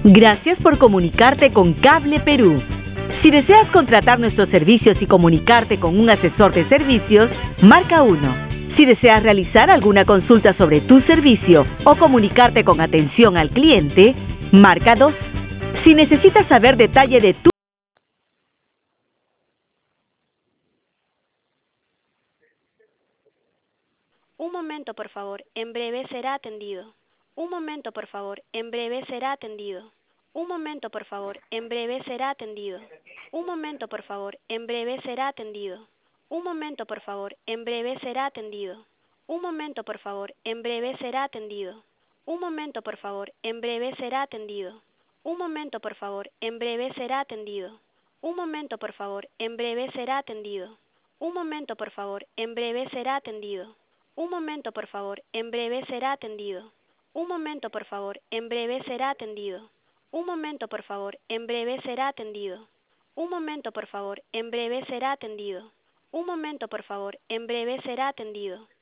Gracias por comunicarte con Cable Perú. Si deseas contratar nuestros servicios y comunicarte con un asesor de servicios, marca 1. Si deseas realizar alguna consulta sobre tu servicio o comunicarte con atención al cliente, marca 2. Si necesitas saber detalle de tu... Un momento, por favor, en breve será atendido. Un momento, por favor, en breve será atendido. Un momento, por favor, en breve será atendido. Un momento, por favor, en breve será atendido. Un momento, por favor, en breve será atendido. Un momento, por favor, en breve será atendido. Un momento, por favor, en breve será atendido. Un momento, por favor, en breve será atendido. Un momento, por favor, en breve será atendido. Un momento, por favor, en breve será atendido. Un momento, por favor, en breve será atendido. Un momento, por favor, en breve será atendido. Un momento, por favor, en breve será atendido. Un momento, por favor, en breve será atendido. Un momento, por favor, en breve será atendido.